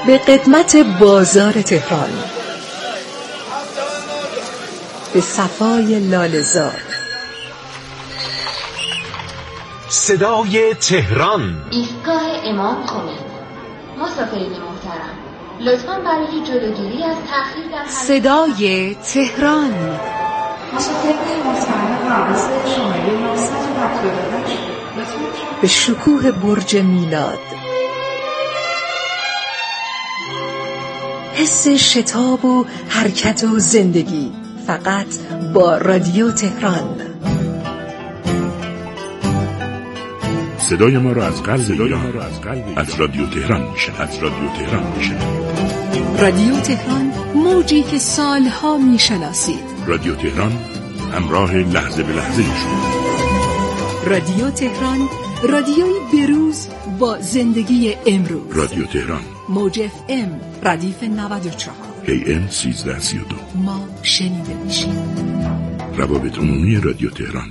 به قدمت بازار تهران، به صفای لاله‌زار، صدای تهران. ایستگاه امام خمینی. مسافرین محترم، لطفاً برای جلوگیری از تأخیر در صدای تهران. مسافرین محترم، رابطه شماره 978 به شکوه برج میلاد، حس شتاب و حرکت و زندگی، فقط با رادیو تهران. صدای ما را از قلب از رادیو تهران میشه. رادیو تهران، موجی که سالها میشناسید. رادیو تهران، همراه لحظه به لحظه شما. رادیو تهران، رادیوی بروز با زندگی امروز. رادیو تهران، موج FM ردیف 94 AM 1332. ما شنیده میشیم. روابط عمومی رادیو تهران.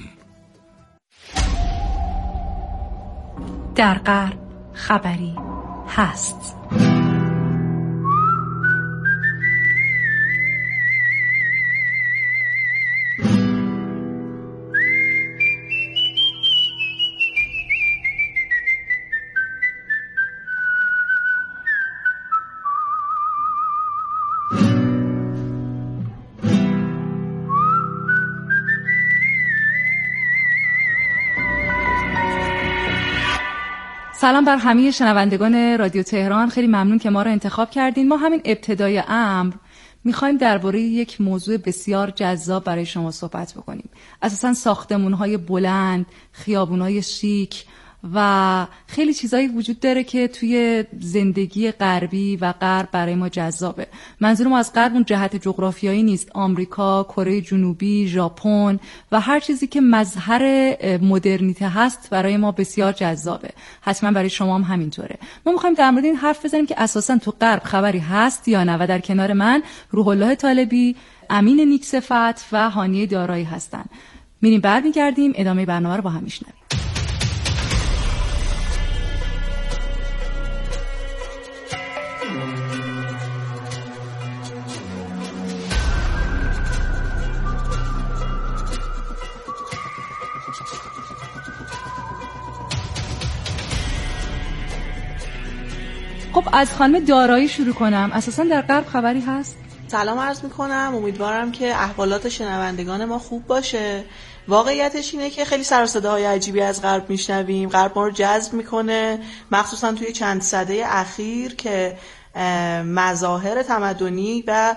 در غرب خبری هست. سلام بر همه شنوندگان رادیو تهران، خیلی ممنون که ما رو انتخاب کردین. ما همین ابتدای امر میخوایم درباره یک موضوع بسیار جذاب برای شما صحبت بکنیم. اساساً ساختمان‌های بلند، خیابون‌های شیک و خیلی چیزایی وجود داره که توی زندگی غربی و غرب برای ما جذابه. منظورم از غرب اون جهت جغرافیایی نیست، آمریکا، کره جنوبی، ژاپن و هر چیزی که مظهر مدرنیته هست برای ما بسیار جذابه. حتما برای شما هم همینطوره. ما می‌خوایم در مورد این حرف بزنیم که اساساً تو غرب خبری هست یا نه، و در کنار من روح الله طالبی، امین نیک‌صفت و هانیه دارایی هستن. میریم برمیگردیم ادامه برنامه رو با هم میشنویم. خب از خانم دارایی شروع کنم. اساساً در غرب خبری هست؟ سلام عرض میکنم، امیدوارم که احوالات شنوندگان ما خوب باشه. واقعیتش اینه که خیلی سر و صداهای عجیبی از غرب میشنویم. غرب ما رو جذب میکنه، مخصوصا توی چند سده اخیر که مظاهر تمدنی و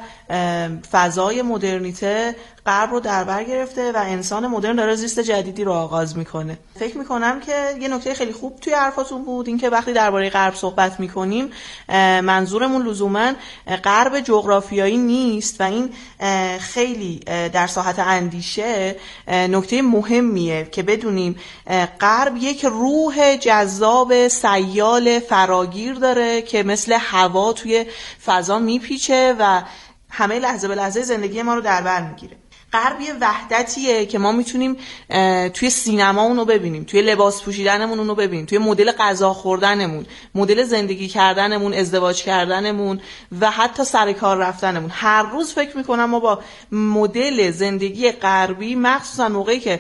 فضای مدرنیته غرب رو در بر گرفته و انسان مدرن داره زیست جدیدی رو آغاز میکنه. فکر میکنم که یه نکته خیلی خوب توی حرفاتون بود، این که وقتی درباره غرب صحبت میکنیم منظورمون لزوما غرب جغرافیایی نیست و این خیلی در ساحت اندیشه نکته مهمیه که بدونیم غرب یک روح جذاب سیال فراگیر داره که مثل هوا توی فضا میپیچه و همه لحظه به لحظه زندگی ما رو در بر میگیره. غرب یه وحدتیه که ما میتونیم توی سینما اونو ببینیم، توی لباس پوشیدنمون اونو ببینیم، توی مدل غذا خوردنمون، مدل زندگی کردنمون، ازدواج کردنمون و حتی سر کار رفتنمون. هر روز فکر میکنم ما با مدل زندگی غربی، مخصوصا موقعی که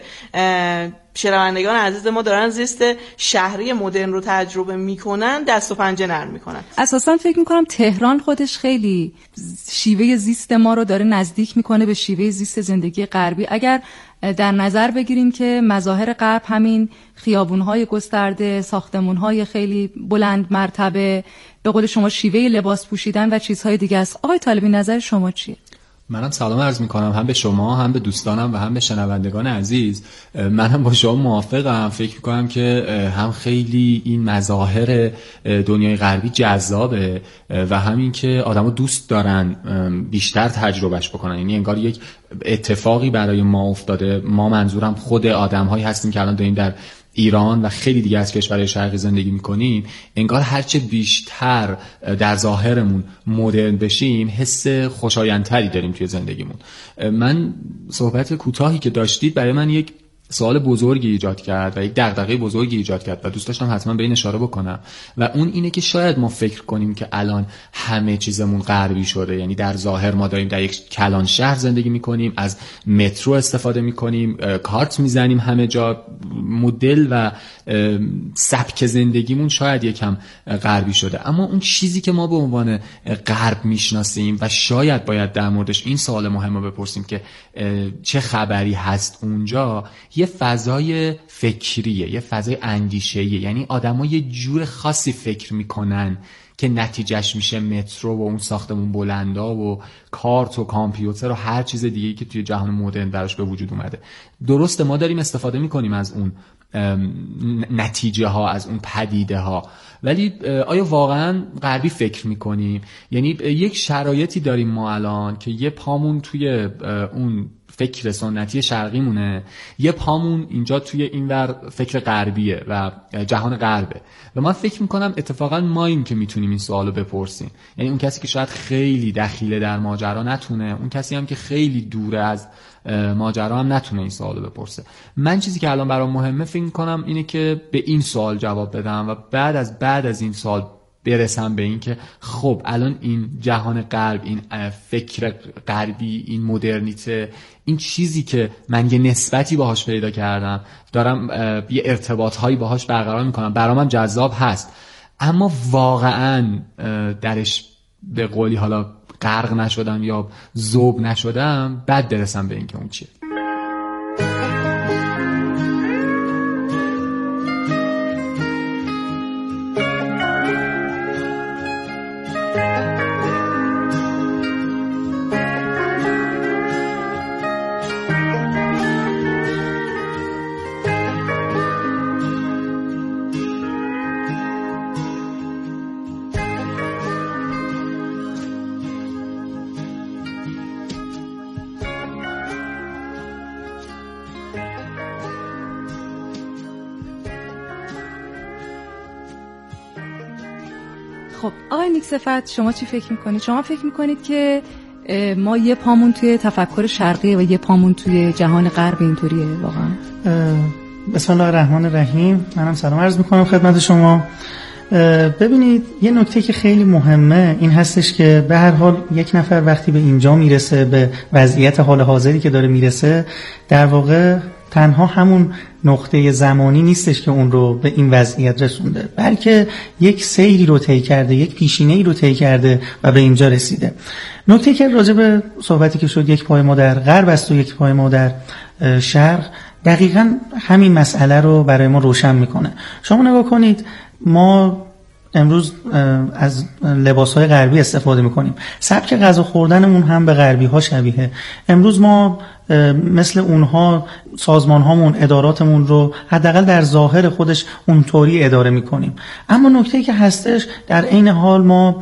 شنوندگان عزیز ما دارن زیست شهری مدرن رو تجربه میکنن، دست و پنجه نرم میکنن. اساسا فکر میکنم تهران خودش خیلی شیوه زیست ما رو داره نزدیک میکنه به شیوه زیست زندگی غربی. اگر در نظر بگیریم که مظاهر غرب همین خیابون‌های گسترده، ساختمان‌های خیلی بلند مرتبه، به قول شما شیوه لباس پوشیدن و چیزهای دیگه است. آقای طالبی نظر شما چیه؟ منم سلام عرض میکنم، هم به شما، هم به دوستانم و هم به شنوندگان عزیز. منم با شما موافقم. فکر میکنم که هم خیلی این مظاهر دنیای غربی جذابه و همین که آدمو دوست دارن بیشتر تجربهش بکنن. یعنی انگار یک اتفاقی برای ما افتاده. ما منظورم خود آدم‌هایی هستیم که الان داریم در ایران و خیلی دیگه از کشورهای شرقی زندگی میکنیم. انگار هرچه بیشتر در ظاهرمون مدرن بشیم، حس خوشایندتری داریم توی زندگیمون. من صحبت کوتاهی که داشتید برای من یک سوال بزرگی ایجاد کرد و یک دغدغه بزرگی ایجاد کرد و دوست داشتم حتما به این اشاره بکنم و اون اینه که شاید ما فکر کنیم که الان همه چیزمون غربی شده، یعنی در ظاهر ما داریم در یک کلان شهر زندگی میکنیم، از مترو استفاده میکنیم، کارت میزنیم همه جا، مدل و سبک زندگیمون شاید یکم غربی شده. اما اون چیزی که ما به عنوان غرب میشناسیم و شاید باید در موردش این سوال مهم رو بپرسیم که چه خبری هست اونجا، یه فضای فکریه، یه فضای اندیشه‌ایه. یعنی آدم‌ها یه جور خاصی فکر میکنن که نتیجهش میشه مترو و اون ساختمون بلندا و کارت و کامپیوتر و هر چیز دیگه‌ای که توی جهان مدرن براش به وجود اومده. درسته ما داریم استفاده میکنیم از اون نتیجه ها، از اون پدیده ها، ولی آیا واقعا غربی فکر میکنیم؟ یعنی یک شرایطی داریم ما الان که یه پامون توی اون فکر سنتی شرقی مونه، یه پامون اینجا توی اینور فکر غربیه و جهان غربه و من فکر میکنم اتفاقا ماییم که میتونیم این سوالو بپرسیم. یعنی اون کسی که شاید خیلی دخیله در ماجرا نتونه، اون کسی هم که خیلی دوره از ماجرا هم نتونه این سوالو بپرسه. من چیزی که الان برام مهمه فکر میکنم اینه که به این سوال جواب بدم و بعد از این سوال برسم به این که خب الان این جهان غرب، این فکر غربی، این مدرنیته، این چیزی که من یه نسبتی باهاش پیدا کردم، دارم یه ارتباطهایی باهاش برقرار میکنم، برام هم جذاب هست، اما واقعا درش به قولی حالا غرق نشدم یا ذوب نشدم، بعد برسم به این که اون چیه. خب آقای نیک‌صفت، شما چی فکر میکنید؟ شما فکر میکنید که ما یه پامون توی تفکر شرقیه و یه پامون توی جهان غرب اینطوریه واقعا؟ بسم الله الرحمن الرحیم. منم سلام عرض میکنم خدمت شما. ببینید یه نکته که خیلی مهمه این هستش که به هر حال یک نفر وقتی به اینجا میرسه، به وضعیت حال حاضری که داره میرسه، در واقع تنها همون نقطه زمانی نیستش که اون رو به این وضعیت رسونده، بلکه یک سیری رو طی کرده، یک پیشینه‌ای رو طی کرده و به اینجا رسیده. نکته که راجع به صحبتی که شد یک پای ما در غرب است و یک پای ما در شرق، دقیقاً همین مسئله رو برای ما روشن میکنه. شما نگاه کنید، ما امروز از لباس‌های غربی استفاده می‌کنیم. سبک غذا خوردنمون هم به غربی‌ها شبیه. امروز ما مثل اونها سازمان‌هامون، اداراتمون رو حداقل در ظاهر خودش اونطوری اداره می‌کنیم. اما نکته‌ای که هستش، در عین حال ما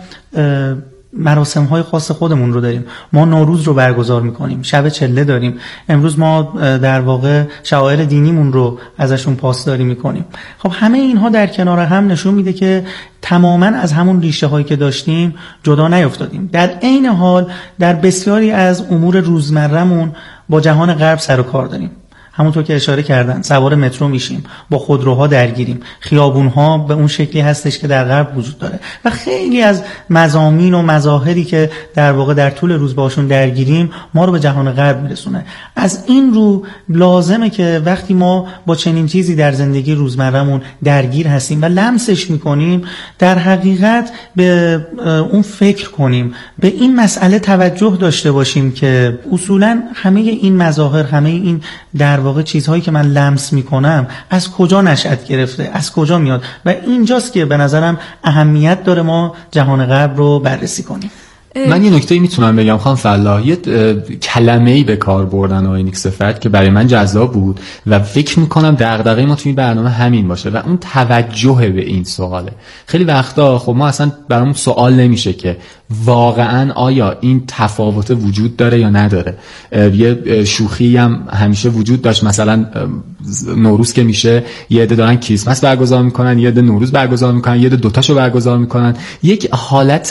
مراسم‌های خاص خودمون رو داریم. ما نوروز رو برگزار می‌کنیم، شب چله داریم. امروز ما در واقع شعائر دینیمون رو ازشون پاسداری می‌کنیم. خب همه اینها در کنار هم نشون میده که تماماً از همون ریشه‌هایی که داشتیم جدا نیفتادیم. در عین حال در بسیاری از امور روزمره‌مون با جهان غرب سر و کار داریم. همونطور که اشاره کردن، سوار مترو میشیم، با خودروها درگیریم، خیابونها به اون شکلی هستش که در غرب وجود داره و خیلی از مضامین و مظاهری که در واقع در طول روز باشون درگیریم ما رو به جهان غرب میرسونه. از این رو لازمه که وقتی ما با چنین چیزی در زندگی روزمرهمون درگیر هستیم و لمسش میکنیم، در حقیقت به اون فکر کنیم، به این مسئله توجه داشته باشیم که اصولاً همه این مظاهر، همه این در واقع چیزهایی که من لمس میکنم از کجا نشأت گرفته، از کجا میاد، و اینجاست که به نظرم اهمیت داره ما جهان غرب رو بررسی کنیم. من یه نکته میتونم بگم خانم فلاح، یه کلمه‌ای به کار بردن آقای نیک‌صفت که برای من جذاب بود و فکر میکنم دغدغه ما توی این برنامه همین باشه و اون توجه به این سواله. خیلی وقتا خب ما اصلا برامون سوال نمیشه که واقعا آیا این تفاوت وجود داره یا نداره. یه شوخی هم همیشه وجود داشت، مثلا نوروز که میشه یه عده دارن کریسمس برگزار میکنن، یه عده نوروز برگزار میکنن، یه عده دوتاشو برگزار میکنن. یک حالت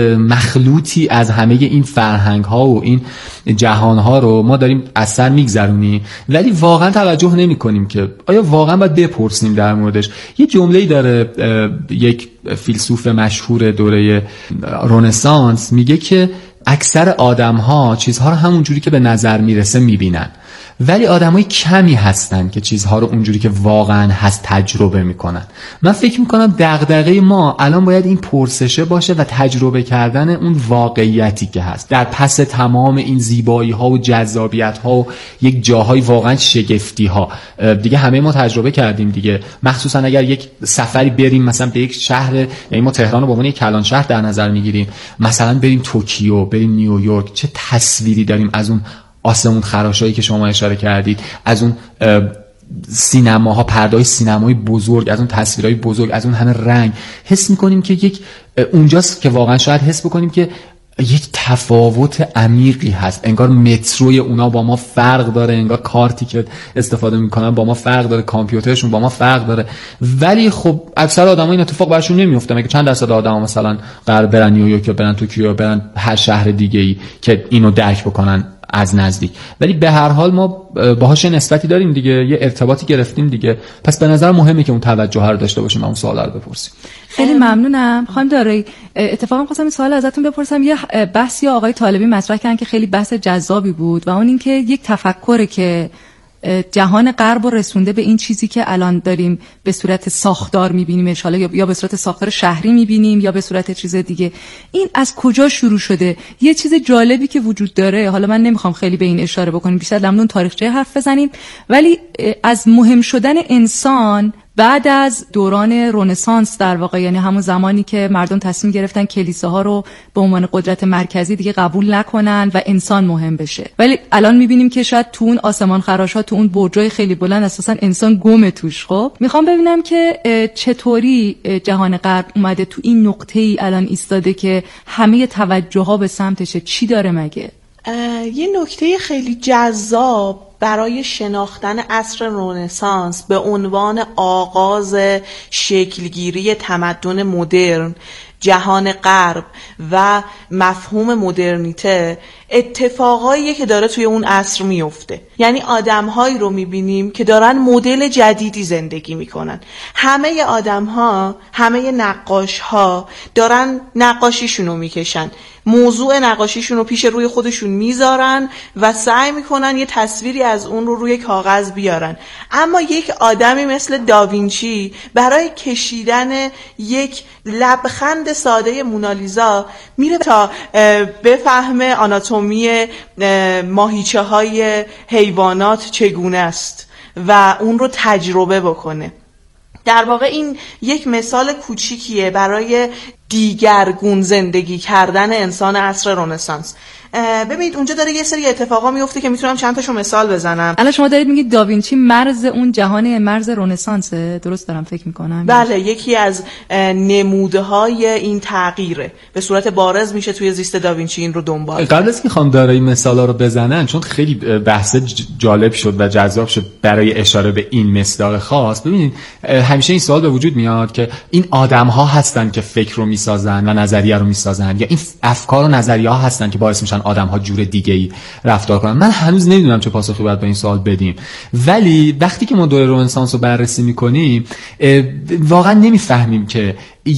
مخلوطی از همه این فرهنگ ها و این جهان ها رو ما داریم از سر میگذرونیم، ولی واقعا توجه نمی کنیم که آیا واقعا باید بپرسیم در موردش. یه جمله‌ای داره یک فیلسوف مشهور دوره رنسانس، میگه که اکثر آدم‌ها چیزها رو همونجوری که به نظر میرسه میبینن، ولی آدمای کمی هستن که چیزها رو اونجوری که واقعا هست تجربه میکنن. من فکر میکنم دغدغه ما الان باید این پرسشه باشه و تجربه کردن اون واقعیتی که هست در پس تمام این زیبایی ها و جذابیت ها و یک جاهای واقعا شگفتی ها. دیگه همه ما تجربه کردیم دیگه، مخصوصا اگر یک سفری بریم مثلا به یک شهر، یعنی ما تهران رو به عنوان یک کلان شهر در نظر میگیریم، مثلا بریم توکیو، بریم نیویورک، چه تصویری داریم از اون آسمون خراشایی که شما اشاره کردید، از اون سینماها، پرده‌های سینمایی بزرگ، از اون تصویرهای بزرگ، از اون همه رنگ. حس می‌کنیم که یک اونجاست که واقعا شاید حس بکنیم که یک تفاوت عمیقی هست، انگار متروی اونا با ما فرق داره، انگار کارتی که استفاده میکنن با ما فرق داره، کامپیوترشون با ما فرق داره. ولی خب اکثر آدم‌ها این اتفاق براشون نمیفته. مگه چند درصد آدم‌ها مثلا قرار برن نیویورک یا برن توکیو یا برن هر شهر دیگه‌ای که اینو درک بکنن از نزدیک؟ ولی به هر حال ما باهاش نسبتی داریم دیگه، یه ارتباطی گرفتیم دیگه. پس به نظر مهمه که اون توجه رو داشته باشیم و اون سوالا رو بپرسیم. خیلی ممنونم خانم دارایی. اتفاقا خواستم این سوال ازتون بپرسم. یه بحثی آقای طالبی مطرح کردن که خیلی بحث جذابی بود و اون این که یک تفکره که جهان غرب رسونده به این چیزی که الان داریم به صورت ساختار می‌بینیم، انشالله یا به صورت ساختار شهری می‌بینیم یا به صورت چیز دیگه. این از کجا شروع شده؟ یه چیز جالبی که وجود داره، حالا من نمیخوام خیلی به این اشاره بکنیم، بیشتر در مورد تاریخچه حرف بزنیم، ولی از مهم شدن انسان بعد از دوران رنسانس در واقع، یعنی همون زمانی که مردم تصمیم گرفتن کلیساها رو به عنوان قدرت مرکزی دیگه قبول نکنن و انسان مهم بشه، ولی الان میبینیم که شاید تو اون آسمان خراش‌ها، تو اون برجای خیلی بلند اساسا انسان گم توش. خب میخوام ببینم که چطوری جهان غرب اومده تو این نقطه‌ای الان ایستاده که همه توجه‌ها به سمتشه. چی داره مگه؟ یه نکته خیلی جذاب برای شناختن عصر رنسانس به عنوان آغاز شکلگیری تمدن مدرن، جهان غرب و مفهوم مدرنیته، اتفاقایی که داره توی اون عصر میفته. یعنی آدم‌هایی رو می‌بینیم که دارن مدل جدیدی زندگی می‌کنن. همه آدم‌ها، همه نقاش‌ها دارن نقاشیشون رو می‌کشن، موضوع نقاشیشون رو پیش روی خودشون میذارن و سعی میکنن یه تصویری از اون رو روی کاغذ بیارن. اما یک آدمی مثل داوینچی برای کشیدن یک لبخند ساده مونالیزا میره تا بفهمه آناتومی ماهیچه های حیوانات چگونه است و اون رو تجربه بکنه. در واقع این یک مثال کوچیکیه برای دیگرگون زندگی کردن انسان عصر رنسانس. ببینید اونجا داره یه سری اتفاقا میفته که میتونم چند تاشو مثال بزنم. الان شما دارید میگید داوینچی مرز اون جهان مرز رنسانسه، درست دارم فکر میکنم؟ بله، یکی از نموده‌های این تغییره، به صورت بارز میشه توی زیست داوینچی این رو دنبال. قبل از که خانم دارایی مثالا رو بزنن، چون خیلی بحث جالب شد و جذاب شد برای اشاره به این مصداق خاص، ببینید همیشه این سوال به وجود میاد که این آدم‌ها هستن که فکر رو میسازن و نظریه رو میسازن، یا این افکار و نظریه‌ها هستن که باعث میشن آدم‌ها جور دیگه‌ای رفتار کنن؟ من هنوز نمیدونم چه پاسخی باید به این سوال بدیم، ولی وقتی که ما دوره رنسانس رو بررسی میکنیم واقعا نمیفهمیم که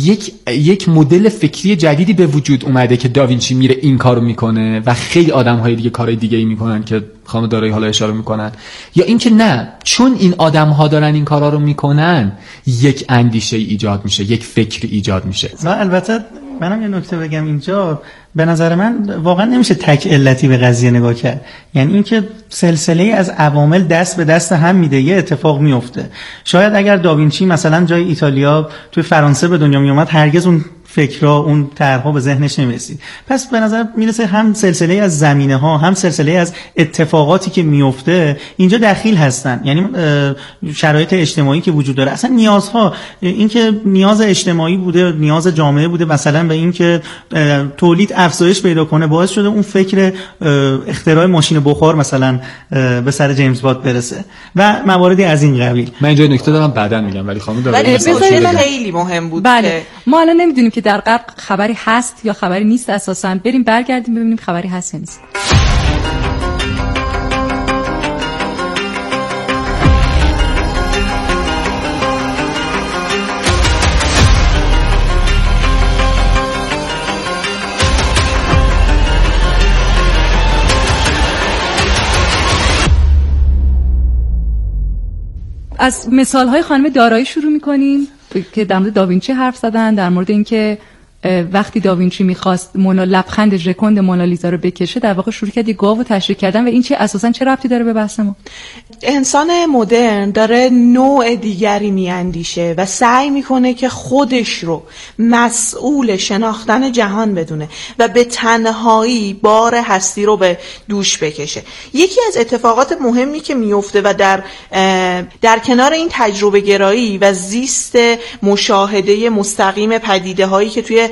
یک مدل فکری جدیدی به وجود اومده که داوینچی میره این کارو میکنه و خیلی آدم‌های دیگه کارهای دیگه‌ای میکنن که خانم دارایی حالا اشاره میکنن، یا اینکه نه، چون این آدم‌ها دارن این کارا رو میکنن یک اندیشه ایجاد میشه، یک فکر ایجاد میشه. البته منم یه نکته بگم اینجا، به نظر من واقعا نمیشه تک علتی به قضیه نگاه کرد. یعنی اینکه سلسله از عوامل دست به دست هم میده، یه اتفاق میفته. شاید اگر داوینچی مثلا جای ایتالیا توی فرانسه به دنیا میومد، هرگز اون فکرها، اون طرح‌ها به ذهنش نمی‌رسید. پس به نظر میرسه هم سلسله از زمینه‌ها، هم سلسله از اتفاقاتی که میفته اینجا دخیل هستن. یعنی شرایط اجتماعی که وجود داره، اصلا نیازها، این که نیاز اجتماعی بوده، نیاز جامعه بوده، مثلا به این که تولید افزایش پیدا کنه، باعث شده اون فکر اختراع ماشین بخار مثلا به سر جیمز وات برسه و مواردی از این قبیل. من اینجا نکته دارم بعداً میگم، ولی خانم داره خیلی مهم بود. بله ما الان نمیدونیم که در غرب خبری هست یا خبری نیست. اساساً بریم برگردیم ببینیم خبری هست یا نیست. از مثال‌های خانم دارایی شروع می‌کنیم که در مورد داوینچی حرف زدن، در مورد اینکه وقتی داوینچی می‌خواست لبخند ژکوند مونالیزا رو بکشه، در واقع شروع کرد یه گاو رو تشریح کردن و این اساساً چه ربطی داره به بحث ما؟ انسان مدرن داره نوع دیگری میاندیشه و سعی میکنه که خودش رو مسئول شناختن جهان بدونه و به تنهایی بار هستی رو به دوش بکشه. یکی از اتفاقات مهمی که میفته و در کنار این تجربه گرایی و زیست مشاهده مستقیم پدیده هایی که توی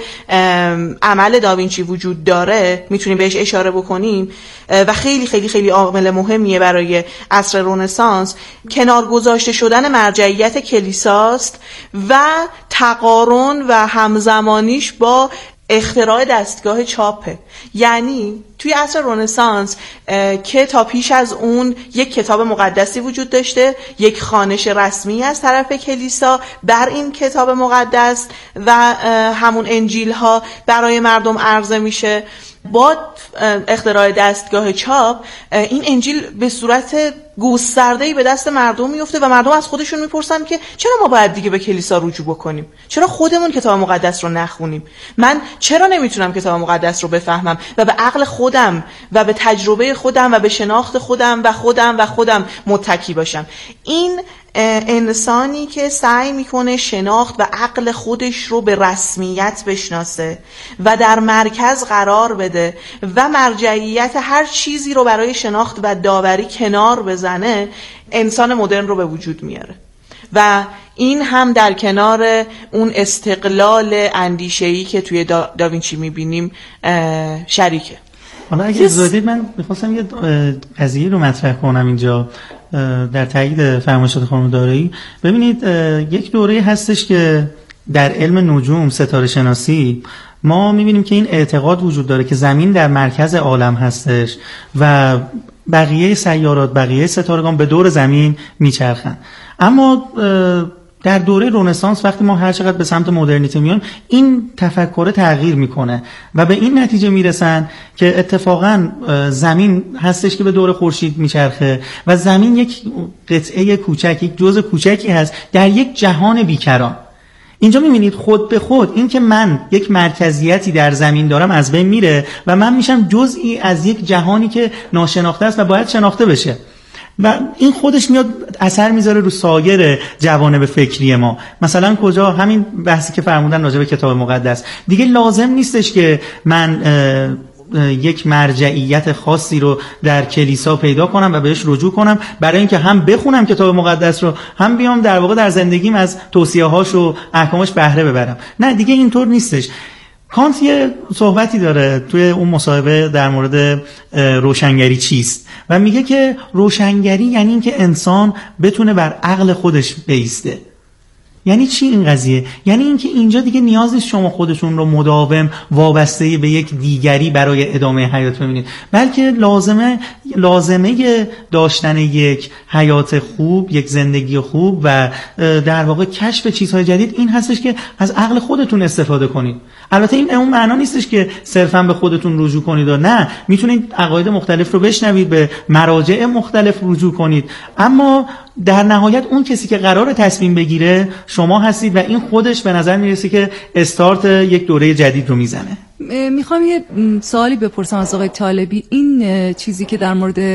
عمل داوینچی وجود داره میتونیم بهش اشاره بکنیم و خیلی خیلی خیلی عامل مهمیه برای عصر رنسانس، کنار گذاشته شدن مرجعیت کلیساست و تقارن و همزمانیش با اختراع دستگاه چاپه. یعنی توی عصر رنسانس که تا پیش از اون یک کتاب مقدسی وجود داشته، یک خوانش رسمی از طرف کلیسا بر این کتاب مقدس و همون انجیل ها برای مردم عرضه میشه. با اختراع دستگاه چاپ این انجیل به صورت گسترده‌ای به دست مردم میفته و مردم از خودشون میپرسن که چرا ما باید دیگه به کلیسا رجوع بکنیم؟ چرا خودمون کتاب مقدس رو نخونیم؟ من چرا نمیتونم کتاب مقدس رو بفهمم و به عقل خودم و به تجربه خودم و به شناخت خودم و خودم متکی باشم؟ این انسانی که سعی میکنه شناخت و عقل خودش رو به رسمیت بشناسه و در مرکز قرار بده و مرجعیت هر چیزی رو برای شناخت و داوری کنار بزنه، انسان مدرن رو به وجود میاره و این هم در کنار اون استقلال اندیشه‌ای که توی داوینچی میبینیم شریکه. حالا اگه اجازه بدید من می‌خواستم یه قضیه رو مطرح کنم اینجا در تایید فرمایشات خانم دارایی. ببینید یک دوره هستش که در علم نجوم، ستاره شناسی، ما می‌بینیم که این اعتقاد وجود داره که زمین در مرکز عالم هستش و بقیه سیارات، بقیه ستارگان به دور زمین میچرخن. اما در دوره رنسانس وقتی ما هر چقدر به سمت مدرنیته میایم، این تفکر تغییر میکنه و به این نتیجه میرسن که اتفاقا زمین هستش که به دور خورشید میچرخه و زمین یک قطعه کوچک، یک جزء کوچکی هست در یک جهان بیکران. اینجا میبینید خود به خود این که من یک مرکزیتی در زمین دارم از بین میره و من میشم جزئی از یک جهانی که ناشناخته است و باید شناخته بشه و این خودش میاد اثر میذاره رو سایر جوانب فکری ما. مثلا کجا همین بحثی که فرمودن راجع به کتاب مقدس، دیگه لازم نیستش که من یک مرجعیت خاصی رو در کلیسا پیدا کنم و بهش رجوع کنم برای اینکه هم بخونم کتاب مقدس رو، هم بیام در واقع در زندگیم از توصیه‌هاش و احکامش بهره ببرم. نه دیگه اینطور نیستش. کانت یه صحبتی داره توی اون مصاحبه در مورد روشنگری چیست و میگه که روشنگری یعنی این که انسان بتونه بر عقل خودش بایسته. یعنی چی این قضیه؟ یعنی اینکه اینجا دیگه نیاز نیست شما خودتون رو مداوم وابسته به یک دیگری برای ادامه حیات ببینید، بلکه لازمه داشتن یک حیات خوب، یک زندگی خوب و در واقع کشف چیزهای جدید این هستش که از عقل خودتون استفاده کنید. البته این اون معنا نیستش که صرفا به خودتون رجوع کنید و نه، میتونید عقاید مختلف رو بشنوید، به مراجع مختلف رجوع کنید، اما در نهایت اون کسی که قراره تصمیم بگیره شما هستید و این خودش به نظر میرسه که استارت یک دوره جدید رو میزنه. میخوام یه سوالی بپرسم از آقای طالبی. این چیزی که در مورد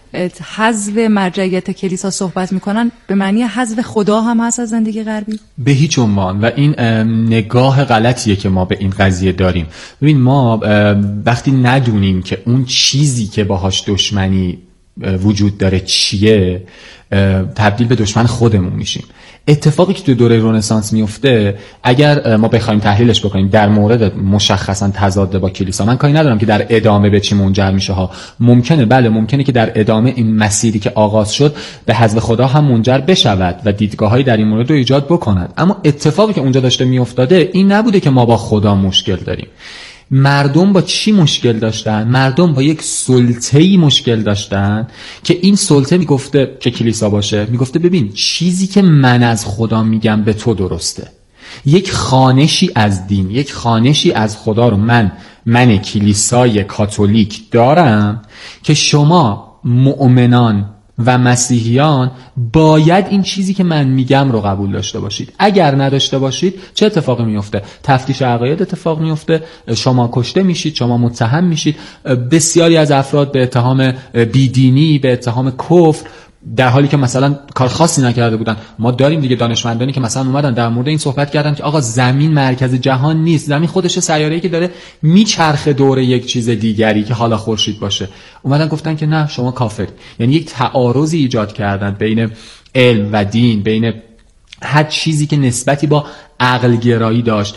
حذف مرجعیت کلیسا صحبت میکنن، به معنی حذف خدا هم هست از زندگی غربی؟ به هیچ عنوان. و این نگاه غلطیه که ما به این قضیه داریم. ببین ما وقتی ندونیم که اون چیزی که باهاش دشمنی وجود داره چیه، تبدیل به دشمن خودمون میشیم. اتفاقی که تو دوره رنسانس میفته، اگر ما بخوایم تحلیلش بکنیم در مورد مشخصا تضاد با کلیسا، من کاری ندارم که در ادامه به چی منجر میشه ها. ممکنه که در ادامه این مسیری که آغاز شد به حذف خدا هم منجر بشود و دیدگاه‌هایی در این مورد رو ایجاد بکند. اما اتفاقی که اونجا داشته میافتاده این نبوده که ما با خدا مشکل داریم. مردم با چی مشکل داشتن؟ مردم با یک سلطه‌ای مشکل داشتن که این سلطه میگفته که کلیسا باشه، میگفته ببین چیزی که من از خدا میگم به تو درسته. یک خانشی از دین، یک خانشی از خدا رو من کلیسای کاتولیک دارم که شما مؤمنان و مسیحیان باید این چیزی که من میگم رو قبول داشته باشید. اگر نداشته باشید چه اتفاقی میفته؟ تفتیش عقاید اتفاق میفته، شما کشته میشید، شما متهم میشید. بسیاری از افراد به اتهام بیدینی، به اتهام کفر، در حالی که مثلا کار خاصی نکرده بودن. ما داریم دیگه دانشمندانی که مثلا اومدن در مورد این صحبت کردن که آقا زمین مرکز جهان نیست، زمین خودش سیاره‌ای که داره میچرخه دور یک چیز دیگری که حالا خورشید باشه. اومدن گفتن که نه شما کافر. یعنی یک تعارضی ایجاد کردن بین علم و دین، بین هر چیزی که نسبتی با عقل گرایی داشت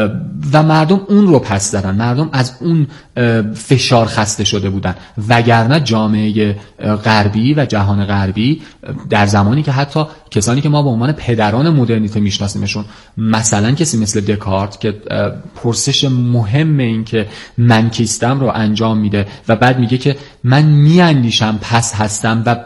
و مردم اون رو پس دارن. مردم از اون فشار خسته شده بودن. وگرنه جامعه غربی و جهان غربی در زمانی که حتی کسانی که ما به عنوان پدران مدرنیته میشناسیمشون، مثلا کسی مثل دکارت که پرسش مهم این که من کیستم رو انجام میده و بعد میگه که من میاندیشم پس هستم و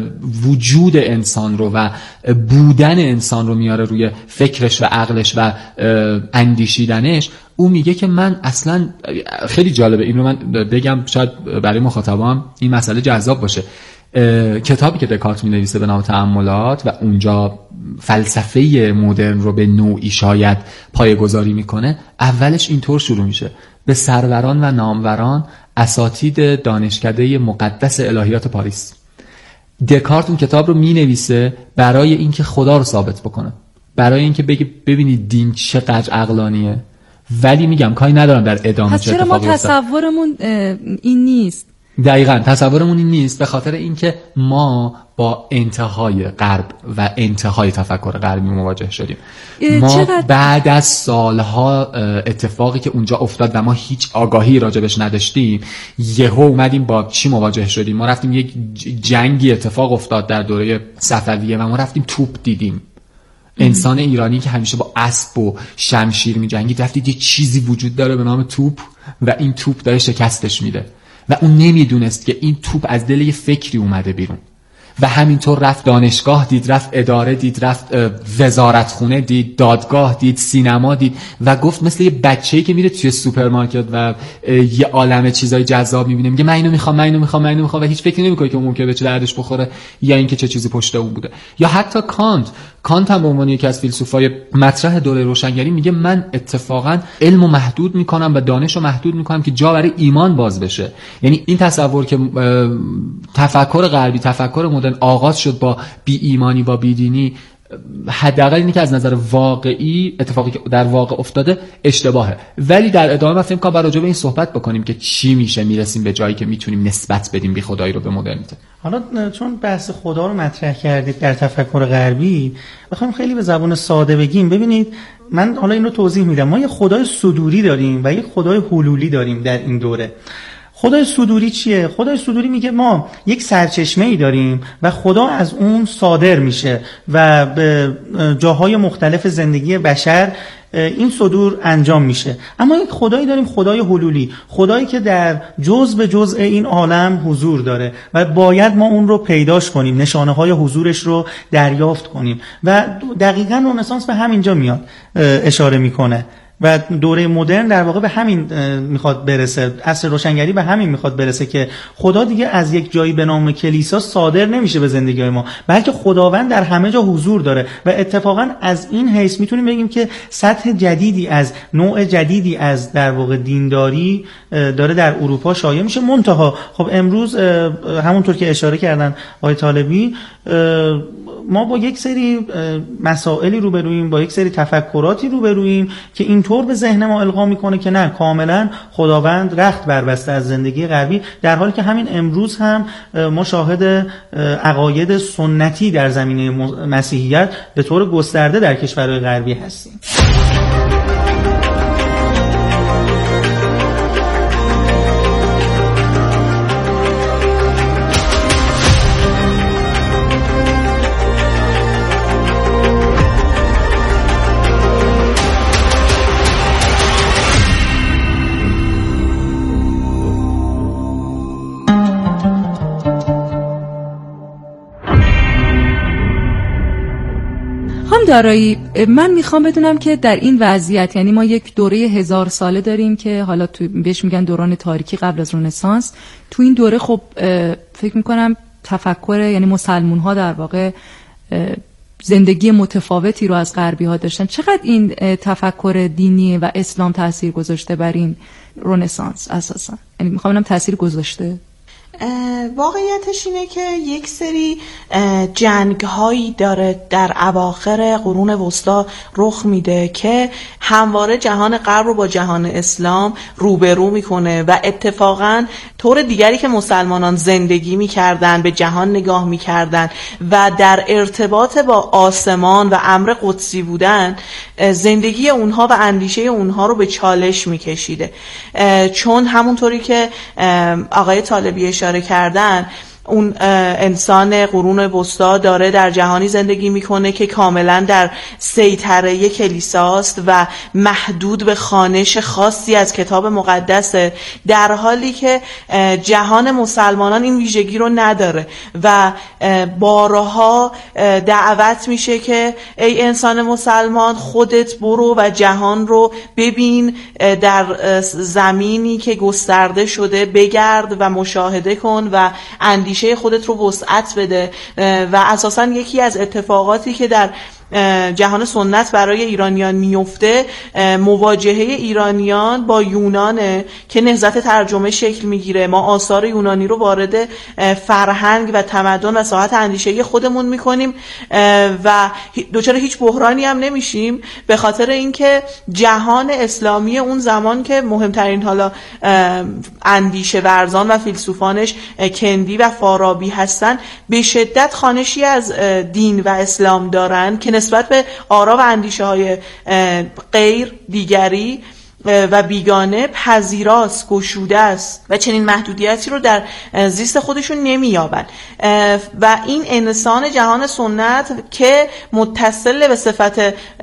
وجود انسان رو و بودن انسان رو میاره روی فکرش و عقلش و اندیشیدنش. او میگه که من اصلا، خیلی جالبه این رو من بگم شاید برای مخاطبام این مسئله جذاب باشه. کتابی که دکارت مینویسه به نام تأملات و اونجا فلسفه مدرن رو به نوعی شاید پایه‌گذاری میکنه، اولش اینطور شروع میشه: به سروران و ناموران اساتید دانشکده مقدس الهیات پاریس. دکارت اون کتاب رو مینویسه برای اینکه خدا رو ثابت بکنه، برای اینکه بگه ببینید دین چقدر عقلانیه. ولی میگم کاری ندارم در ادامه چه اتفاقی افتاد. چرا ما تصورمون این نیست؟ دقیقاً تصورمون این نیست، به خاطر اینکه ما با انتهای غرب و انتهای تفکر غربی مواجه شدیم. ما بعد از سالها اتفاقی که اونجا افتاد و ما هیچ آگاهی راجبش نداشتیم، یهو اومدیم با چی مواجه شدیم؟ ما رفتیم یک جنگی اتفاق افتاد در دوره صفویه و ما رفتیم توپ دیدیم. انسان ایرانی که همیشه با اسب و شمشیر می‌جنگید، رفتید یه چیزی وجود داره به نام توپ و این توپ داره شکستش میده و اون نمیدونست که این توپ از دل یه فکری اومده بیرون و همینطور رفت دانشگاه دید، رفت اداره دید، رفت وزارتخونه دید، دادگاه دید، سینما دید و گفت مثل یه بچه‌ای که میره توی سوپرمارکت و یه عالمه چیزای جذاب میبینه، میگه من اینو میخوام و هیچ فکری نمیکنه که اون ممکنه به چه دردش بخوره یا اینکه چه چیزی پشت اون بوده. یا حتی کانت هم به عنوان یکی از فیلسوفای مطرح دوره روشنگری میگه من اتفاقا علمو محدود میکنم و دانشو محدود میکنم که جا برای ایمان باز بشه. یعنی این تصور که تفکر غربی، تفکر مدرن آغاز شد با بی ایمانی، با بیدینی، حداقل اینی که از نظر واقعی اتفاقی که در واقع افتاده اشتباهه. ولی در ادامه ما فکر کنم باید راجع به این صحبت بکنیم که چی میشه میرسیم به جایی که میتونیم نسبت بدیم بی خدایی رو به مدرنیته. حالا چون بحث خدا رو مطرح کردید در تفکر غربی، بخوایم خیلی به زبان ساده بگیم، ببینید من حالا این رو توضیح میدم. ما یه خدای صدوری داریم و یه خدای حلولی داریم در این دوره. خدای صدوری چیه؟ خدای صدوری میگه ما یک سرچشمه‌ای داریم و خدا از اون صادر میشه و به جاهای مختلف زندگی بشر این صدور انجام میشه. اما یک خدایی داریم، خدای حلولی، خدایی که در جزء به جزء این عالم حضور داره و باید ما اون رو پیداش کنیم، نشانه های حضورش رو دریافت کنیم و دقیقاً رنسانس به همینجا میاد اشاره میکنه. و دوره مدرن در واقع به همین میخواد برسه، عصر روشنگری به همین میخواد برسه که خدا دیگه از یک جایی به نام کلیسا صادر نمیشه به زندگی ما، بلکه خداوند در همه جا حضور داره و اتفاقا از این حیث میتونیم بگیم که سطح جدیدی از نوع جدیدی از در واقع دینداری داره در اروپا شایع میشه. منتها خب امروز همونطور که اشاره کردن آقای طالبی، ما با یک سری مسائلی روبرویم، با یک سری تفکراتی روبرویم که اینطور به ذهن ما القا میکنه که نه، کاملا خداوند رخت بربسته از زندگی غربی، در حالی که همین امروز هم ما شاهد عقاید سنتی در زمینه مسیحیت به طور گسترده در کشورهای غربی هستیم. دارایی، من میخوام بدونم که در این وضعیت، یعنی ما یک دوره 1000 ساله داریم که حالا تو بهش میگن دوران تاریکی قبل از رنسانس، تو این دوره خب فکر میکنم تفکر، یعنی مسلمون ها در واقع زندگی متفاوتی رو از غربی ها داشتن. چقدر این تفکر دینی و اسلام تاثیر گذاشته بر این رنسانس اساسا؟ یعنی میخوام ببینم تاثیر گذاشته. واقعیتش اینه که یک سری جنگ هایی داره در اواخر قرون وسطا رخ میده که همواره جهان غرب رو با جهان اسلام روبرو میکنه و اتفاقا طور دیگری که مسلمانان زندگی میکردن، به جهان نگاه میکردن و در ارتباط با آسمان و امر قدسی بودن، زندگی اونها و اندیشه اونها رو به چالش میکشیده. چون همونطوری که آقای طالبی اشاره کردن، اون انسان قرون وسطا داره در جهانی زندگی میکنه که کاملا در سیطره کلیساست و محدود به خوانش خاصی از کتاب مقدسه، در حالی که جهان مسلمانان این ویژگی رو نداره و بارها دعوت میشه که ای انسان مسلمان، خودت برو و جهان رو ببین، در زمینی که گسترده شده بگرد و مشاهده کن و اندیشه خودت رو وسعت بده. و اساساً یکی از اتفاقاتی که در جهان سنت برای ایرانیان میفته، مواجهه ایرانیان با یونانه که نهضت ترجمه شکل میگیره. ما آثار یونانی رو وارد فرهنگ و تمدن و ساحت اندیشه خودمون میکنیم و دچار هیچ بحرانی هم نمیشیم، به خاطر اینکه جهان اسلامی اون زمان که مهمترین حالا اندیشه ورزان و فیلسوفانش کندی و فارابی هستن، به شدت خوانشی از دین و اسلام دارن که نسبت به آرا و اندیشه های غیر دیگری و بیگانه پذیراست، گشوده است و چنین محدودیتی رو در زیست خودشون نمیابن. و این انسان جهان سنت که متصل به صفت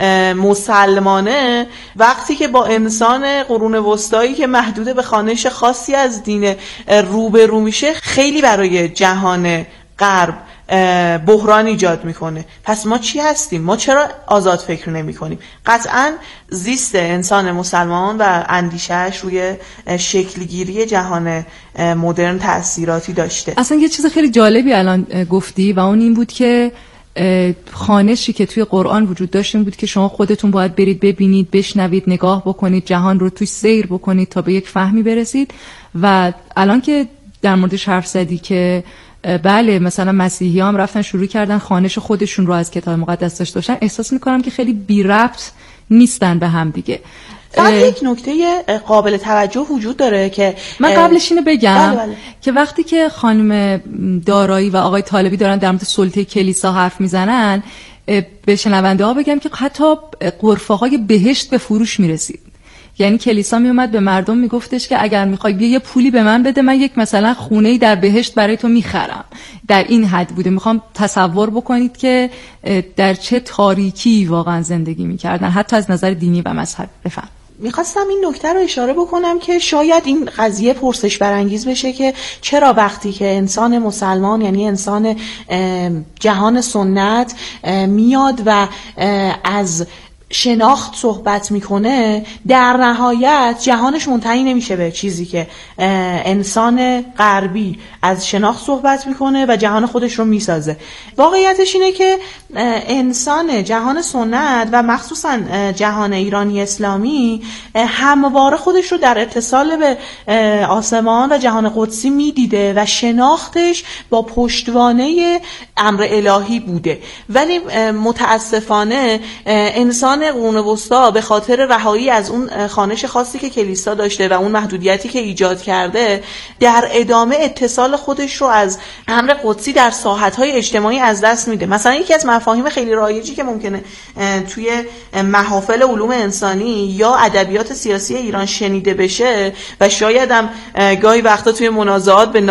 مسلمانه، وقتی که با انسان قرون وسطایی که محدود به خوانش خاصی از دین روبرو میشه، خیلی برای جهان غرب بحران ایجاد میکنه. پس ما چی هستیم؟ ما چرا آزاد فکر نمی کنیم؟ قطعا زیست انسان مسلمان و اندیشهش روی شکلگیری جهان مدرن تأثیراتی داشته. اصلا یه چیز خیلی جالبی الان گفتی و اون این بود که خوانشی که توی قرآن وجود داشت این بود که شما خودتون باید برید ببینید، بشنوید، نگاه بکنید، جهان رو توی سیر بکنید تا به یک فهمی برسید. و الان که در موردش حرف زدی که بله مثلا مسیحی هم رفتن شروع کردن خوانش خودشون رو از کتاب مقدس داشته باشن، احساس میکنم که خیلی بی ربط نیستن به هم دیگه. یک نکته قابل توجه وجود داره که من قبلش اینو بگم که وقتی که خانم دارایی و آقای طالبی دارن در مورد سلطه کلیسا حرف میزنن، به شنونده ها بگم که حتی غرفه های بهشت به فروش میرسید. یعنی کلیسا می اومد به مردم میگفتش که اگر میخوای یه پولی به من بده، من یک مثلا خونه‌ای در بهشت برای تو میخرم. در این حد بوده. میخوام تصور بکنید که در چه تاریکی واقعا زندگی میکردن، حتی از نظر دینی و مذهبی. بفهم. میخواستم این نکته رو اشاره بکنم که شاید این قضیه پرسش برانگیز بشه که چرا وقتی که انسان مسلمان، یعنی انسان جهان سنت، میاد و از شناخت صحبت میکنه، در نهایت جهانش منتهی نمیشه به چیزی که انسان غربی از شناخت صحبت میکنه و جهان خودش رو میسازه. واقعیتش اینه که انسان جهان سنت و مخصوصا جهان ایرانی اسلامی همواره خودش رو در اتصال به آسمان و جهان قدسی میدیده و شناختش با پشتوانه امر الهی بوده. ولی متاسفانه انسان قرون وسطا به خاطر رهایی از اون خوانش خاصی که کلیسا داشته و اون محدودیتی که ایجاد کرده، در ادامه اتصال خودش رو از امر قدسی در ساحت‌های اجتماعی از دست میده. مثلا یکی از مفاهیم خیلی رایجی که ممکنه توی محافل علوم انسانی یا ادبیات سیاسی ایران شنیده بشه و شاید هم گاهی وقتا توی منازعات به